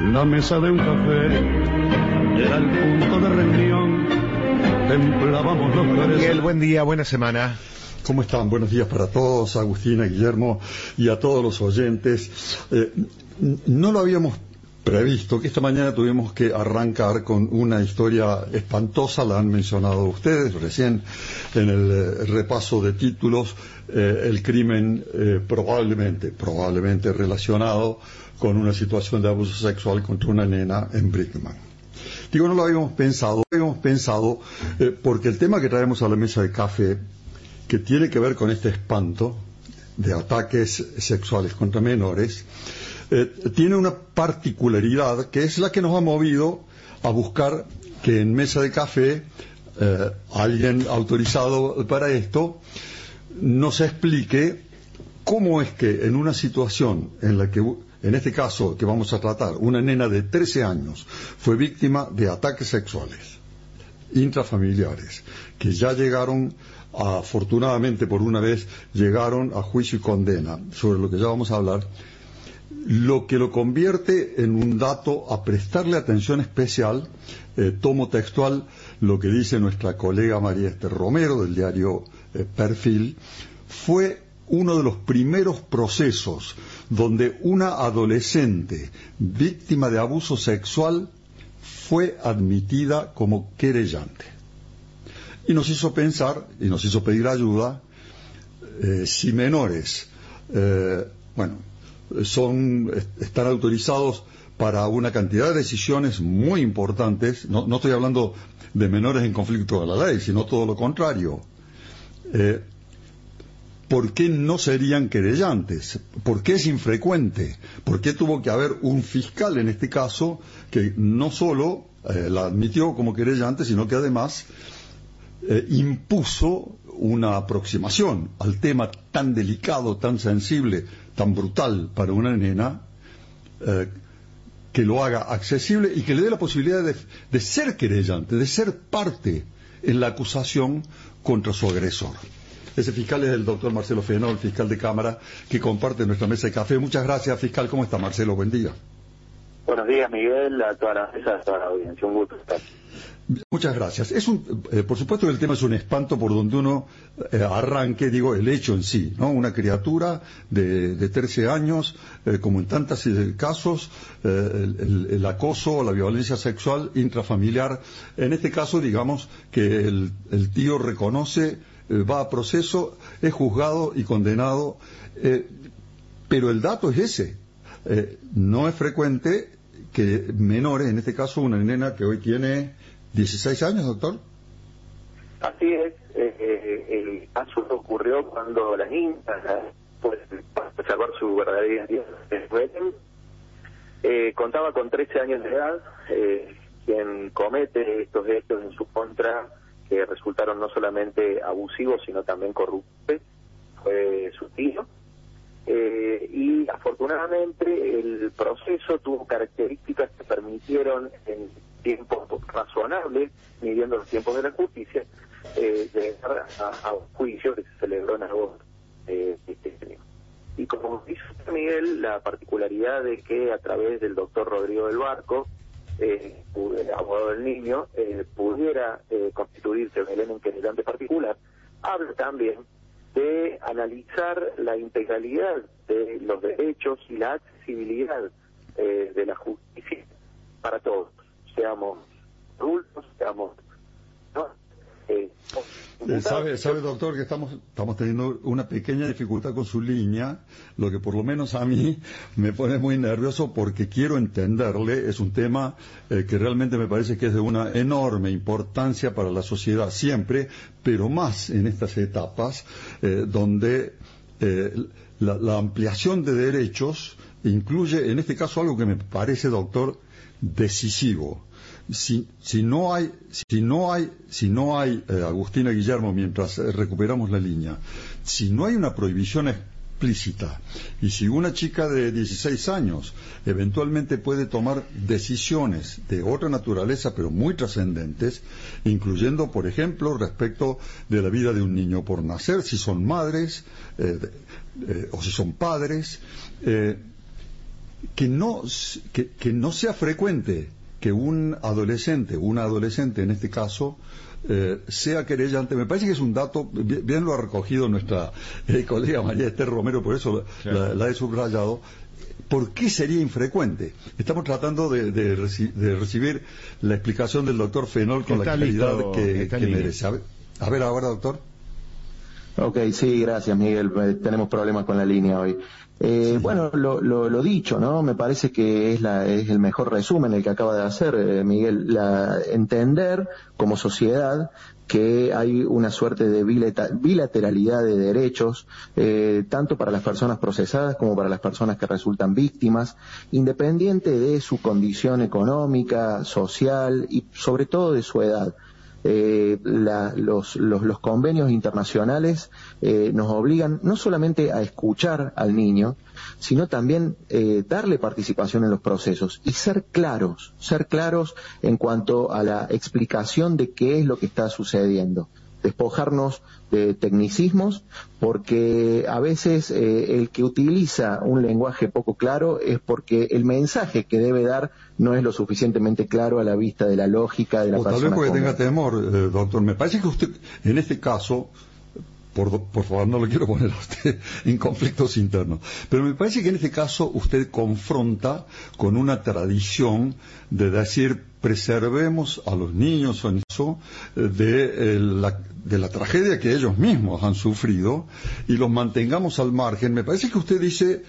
La mesa de un café era el punto de reunión. Templábamos los careces. Miguel, buen día, buena semana. ¿Cómo están? Buenos días para todos, Agustina, Guillermo y a todos los oyentes. No lo habíamos previsto, que esta mañana tuvimos que arrancar con una historia espantosa, la han mencionado ustedes recién en el repaso de títulos, el crimen probablemente relacionado con una situación de abuso sexual contra una nena en Brickman. Digo, no lo habíamos pensado porque el tema que traemos a la mesa de café, que tiene que ver con este espanto de ataques sexuales contra menores, tiene una particularidad que es la que nos ha movido a buscar que en mesa de café alguien autorizado para esto nos explique cómo es que en una situación en la que, en este caso que vamos a tratar, una nena de 13 años fue víctima de ataques sexuales intrafamiliares que ya llegaron, afortunadamente por una vez, llegaron a juicio y condena, sobre lo que ya vamos a hablar, lo que lo convierte en un dato a prestarle atención especial. Tomo textual lo que dice nuestra colega María Esther Romero del diario Perfil. Fue uno de los primeros procesos donde una adolescente víctima de abuso sexual fue admitida como querellante. Y nos hizo pensar, y nos hizo pedir ayuda, si menores, están autorizados para una cantidad de decisiones muy importantes. No estoy hablando de menores en conflicto con la ley, sino todo lo contrario. ¿Por qué no serían querellantes? ¿Por qué es infrecuente? ¿Por qué tuvo que haber un fiscal en este caso que no solo la admitió como querellante, sino que además impuso una aproximación al tema tan delicado, tan sensible, tan brutal para una nena, que lo haga accesible y que le dé la posibilidad de ser querellante, de ser parte en la acusación contra su agresor? Ese fiscal es el doctor Marcelo Fenol, fiscal de Cámara, que comparte nuestra mesa de café. Muchas gracias, fiscal. ¿Cómo está, Marcelo? Buen día. Buenos días, Miguel, a toda la mesa, a toda la audiencia. Un gusto estar. Muchas gracias. Por supuesto que el tema es un espanto por donde uno arranque, digo, el hecho en sí, ¿no? Una criatura de 13 años, como en tantos casos, el acoso, la violencia sexual intrafamiliar. En este caso, digamos que el tío reconoce, va a proceso, es juzgado y condenado, pero el dato es ese. No es frecuente que menores, en este caso una nena que hoy tiene 16 años, doctor. Así es. El caso ocurrió cuando la niña, pues, para preservar su verdadera identidad, contaba con 13 años de edad. Quien comete estos hechos en su contra, que resultaron no solamente abusivos, sino también corruptos, fue su tío. Y afortunadamente el proceso tuvo características que permitieron en tiempos razonables, midiendo los tiempos de la justicia, llegar a un juicio que se celebró en agosto de este año. Y como dice Miguel, la particularidad de que a través del doctor Rodrigo del Barco, abogado del niño, pudiera constituirse en querellante particular, habla también de analizar la integralidad de los derechos y la accesibilidad de la justicia para todos, seamos adultos, seamos... ¿no? Sabe, doctor, que estamos teniendo una pequeña dificultad con su línea, lo que por lo menos a mí me pone muy nervioso porque quiero entenderle. Es un tema que realmente me parece que es de una enorme importancia para la sociedad siempre, pero más en estas etapas donde la ampliación de derechos incluye, en este caso, algo que me parece, doctor, decisivo. Si no hay, Agustina, Guillermo, mientras recuperamos la línea, si no hay una prohibición explícita, y si una chica de 16 años eventualmente puede tomar decisiones de otra naturaleza, pero muy trascendentes, incluyendo, por ejemplo, respecto de la vida de un niño por nacer, si son madres o si son padres, que no sea frecuente que un adolescente, una adolescente en este caso, sea querellante. Me parece que es un dato, bien lo ha recogido nuestra colega María Esther Romero, por eso claro, la he subrayado. ¿Por qué sería infrecuente? Estamos tratando de recibir la explicación del doctor Fenol con la claridad que merece. A ver ahora, doctor. Ok, sí, gracias, Miguel. Tenemos problemas con la línea hoy. Sí. Bueno, lo dicho, ¿no? Me parece que es el mejor resumen el que acaba de hacer, Miguel. Entender como sociedad que hay una suerte de bilateralidad de derechos, tanto para las personas procesadas como para las personas que resultan víctimas, independiente de su condición económica, social y sobre todo de su edad. Los convenios internacionales nos obligan no solamente a escuchar al niño, sino también darle participación en los procesos y ser claros en cuanto a la explicación de qué es lo que está sucediendo. Despojarnos de tecnicismos, porque a veces el que utiliza un lenguaje poco claro es porque el mensaje que debe dar no es lo suficientemente claro a la vista de la lógica de la persona. Tal vez porque tenga temor, doctor. Me parece que usted, en este caso, por favor, no lo quiero poner a usted en conflictos internos, pero me parece que en este caso usted confronta con una tradición de decir preservemos a los niños en eso de la tragedia que ellos mismos han sufrido y los mantengamos al margen. Me parece que usted dice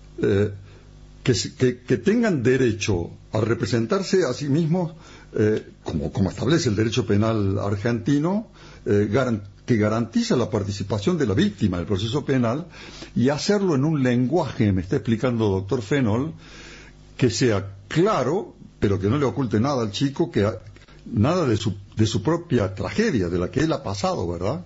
que tengan derecho a representarse a sí mismos, como establece el derecho penal argentino, que garantiza la participación de la víctima del proceso penal, y hacerlo en un lenguaje, me está explicando doctor Fenol, que sea claro, pero que no le oculte nada al chico, nada de su propia tragedia, de la que él ha pasado, ¿verdad?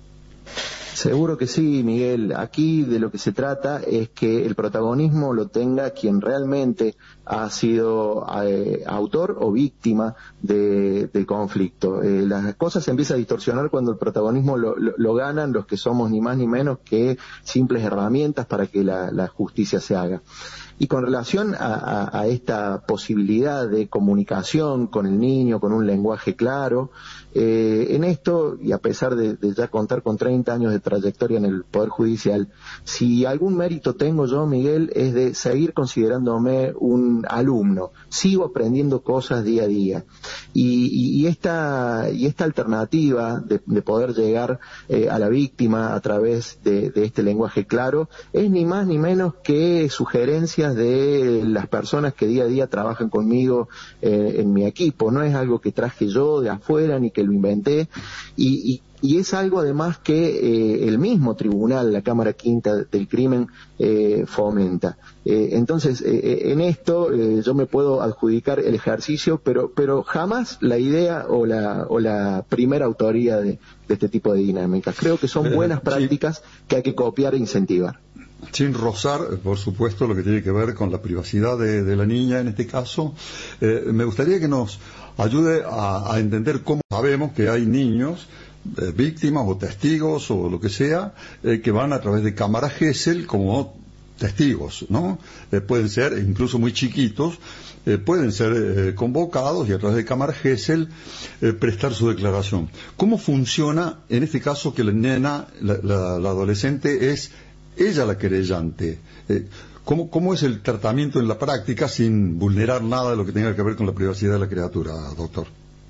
Seguro que sí, Miguel. Aquí de lo que se trata es que el protagonismo lo tenga quien realmente ha sido autor o víctima del conflicto. Las cosas se empiezan a distorsionar cuando el protagonismo lo ganan los que somos ni más ni menos que simples herramientas para que la justicia se haga. Y con relación a esta posibilidad de comunicación con el niño, con un lenguaje claro, en esto, y a pesar de ya contar con 30 años de trayectoria en el Poder Judicial, si algún mérito tengo yo, Miguel, es de seguir considerándome un alumno. Sigo aprendiendo cosas día a día. Y esta alternativa de poder llegar a la víctima a través de este lenguaje claro es ni más ni menos que sugerencias de las personas que día a día trabajan conmigo en mi equipo. No es algo que traje yo de afuera ni que lo inventé, y es algo además que el mismo tribunal, la Cámara Quinta del Crimen, fomenta. Entonces, en esto yo me puedo adjudicar el ejercicio, pero jamás la idea o la primera autoría de este tipo de dinámicas. Creo que son buenas prácticas que hay que copiar e incentivar. Sin rozar, por supuesto, lo que tiene que ver con la privacidad de la niña en este caso, me gustaría que nos ayude a entender cómo sabemos que hay niños, víctimas o testigos o lo que sea, que van a través de cámaras Gesell como testigos, ¿no? Pueden ser incluso muy chiquitos, pueden ser convocados y a través de cámaras Gesell prestar su declaración. ¿Cómo funciona en este caso que la nena, la adolescente, es ella la querellante? ¿Cómo es el tratamiento en la práctica sin vulnerar nada de lo que tenga que ver con la privacidad de la criatura, doctor?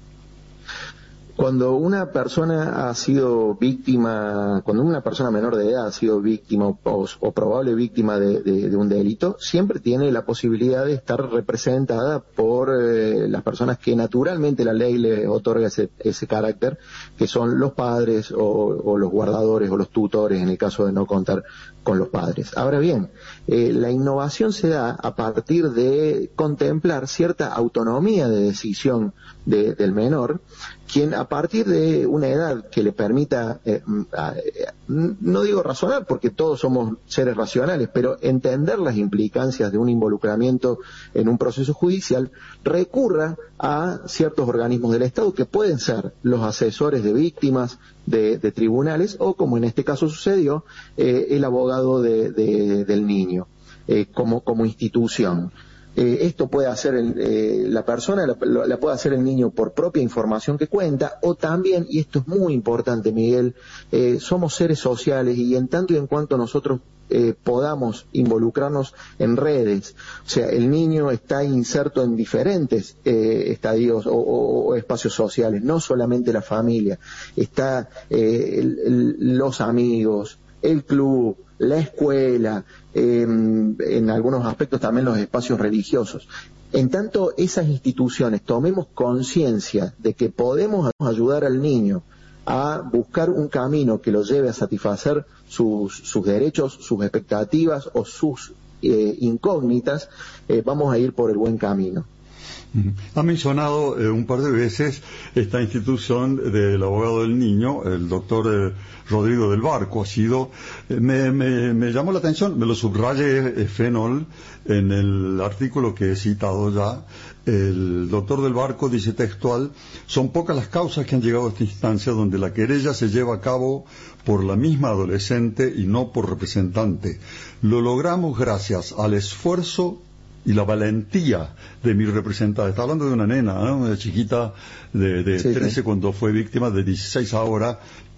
Cuando una persona ha sido víctima, cuando una persona menor de edad ha sido víctima o probable víctima de un delito, siempre tiene la posibilidad de estar representada por las personas que naturalmente la ley le otorga ese carácter, que son los padres o los guardadores o los tutores en el caso de no contar con los padres. Ahora bien, la innovación se da a partir de contemplar cierta autonomía de decisión del menor, quien a partir de una edad que le permita, no digo razonar porque todos somos seres racionales, pero entender las implicancias de un involucramiento en un proceso judicial, recurra a ciertos organismos del Estado que pueden ser los asesores de víctimas de tribunales o, como en este caso sucedió, el abogado del niño. como institución. Esto puede hacer la persona, la puede hacer el niño por propia información que cuenta, o también, y esto es muy importante, Miguel, somos seres sociales, y en tanto y en cuanto nosotros podamos involucrarnos en redes, o sea, el niño está inserto en diferentes estadios o espacios sociales, no solamente la familia, está los amigos, el club, la escuela, en algunos aspectos también los espacios religiosos. En tanto esas instituciones tomemos conciencia de que podemos ayudar al niño a buscar un camino que lo lleve a satisfacer sus derechos, sus expectativas o sus incógnitas, vamos a ir por el buen camino. Ha mencionado un par de veces esta institución del abogado del niño, el doctor Rodrigo del Barco. Me llamó la atención, me lo subrayé Fenol en el artículo que he citado ya. El doctor del Barco dice textual: son pocas las causas que han llegado a esta instancia donde la querella se lleva a cabo por la misma adolescente y no por representante. Lo logramos gracias al esfuerzo y la valentía de mi representante. Está hablando de una nena, ¿no? Una chiquita de 13 cuando fue víctima, de 16 ahora.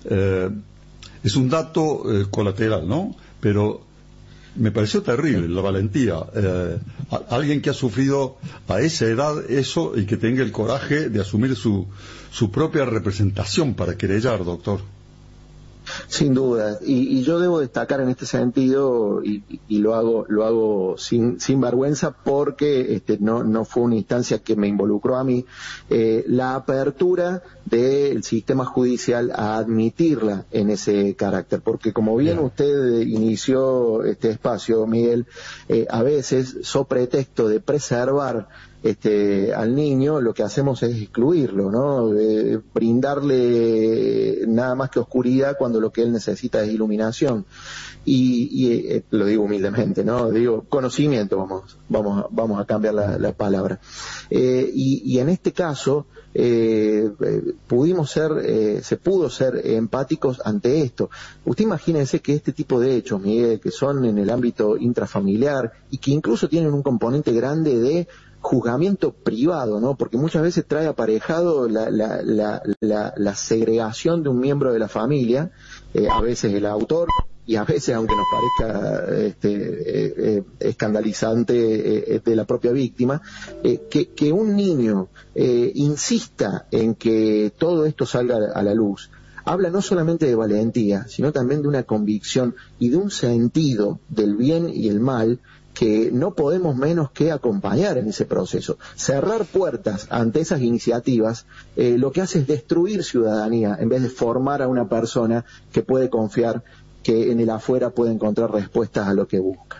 Es un dato colateral, ¿no? Pero me pareció terrible la valentía. Alguien que ha sufrido a esa edad eso y que tenga el coraje de asumir su propia representación para querellar, doctor. Sin duda, y yo debo destacar en este sentido, y lo hago sin vergüenza, porque no fue una instancia que me involucró a mí, la apertura del sistema judicial a admitirla en ese carácter, porque como bien usted inició este espacio, Miguel, a veces, so pretexto de preservar al niño, lo que hacemos es excluirlo, ¿no? Brindarle nada más que oscuridad cuando lo que él necesita es iluminación. Y lo digo humildemente, ¿no? Digo conocimiento, vamos a cambiar la palabra. Y en este caso, se pudo ser empáticos ante esto. Usted imagínese que este tipo de hechos, Miguel, que son en el ámbito intrafamiliar y que incluso tienen un componente grande de juzgamiento privado, ¿no? Porque muchas veces trae aparejado la segregación de un miembro de la familia, a veces el autor, y a veces, aunque nos parezca escandalizante de la propia víctima, que un niño insista en que todo esto salga a la luz, habla no solamente de valentía, sino también de una convicción y de un sentido del bien y el mal que no podemos menos que acompañar en ese proceso. Cerrar puertas ante esas iniciativas lo que hace es destruir ciudadanía en vez de formar a una persona que puede confiar que en el afuera puede encontrar respuestas a lo que busca.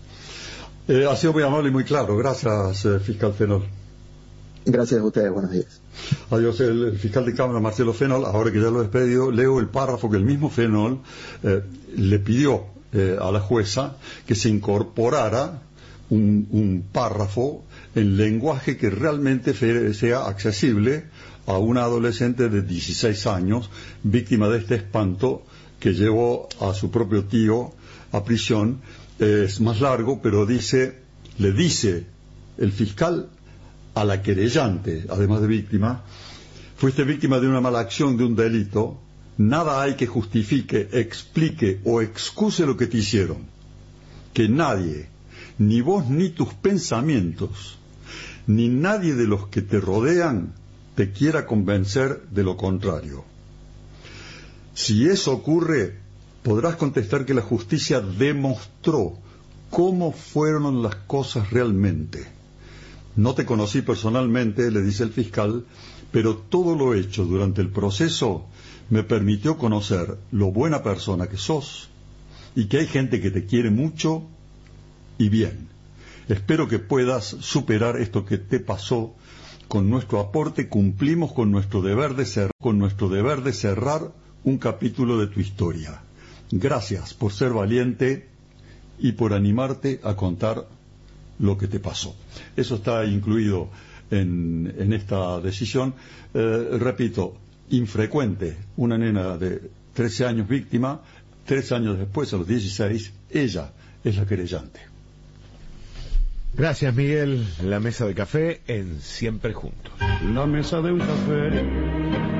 Ha sido muy amable y muy claro. Gracias, fiscal Fenol. Gracias a ustedes, buenos días. Adiós, el fiscal de Cámara, Marcelo Fenol. Ahora que ya lo he despedido, leo el párrafo que el mismo Fenol le pidió a la jueza que se incorporara un párrafo en lenguaje que realmente sea accesible a una adolescente de 16 años, víctima de este espanto que llevó a su propio tío a prisión. Es más largo, pero le dice el fiscal a la querellante, además de víctima: fuiste víctima de una mala acción, de un delito. Nada hay que justifique, explique o excuse lo que te hicieron. Que nadie, ni vos ni tus pensamientos, ni nadie de los que te rodean, te quiera convencer de lo contrario. Si eso ocurre, podrás contestar que la justicia demostró cómo fueron las cosas realmente. No te conocí personalmente, le dice el fiscal, pero todo lo hecho durante el proceso me permitió conocer lo buena persona que sos y que hay gente que te quiere mucho y bien. Espero que puedas superar esto que te pasó. Con nuestro aporte cumplimos con nuestro deber de cerrar un capítulo de tu historia. Gracias por ser valiente y por animarte a contar lo que te pasó. Eso está incluido en esta decisión. Repito, infrecuente, una nena de 13 años víctima, 3 años después, a los 16, ella es la querellante. Gracias, Miguel. La mesa de café en Siempre Juntos. La mesa de un café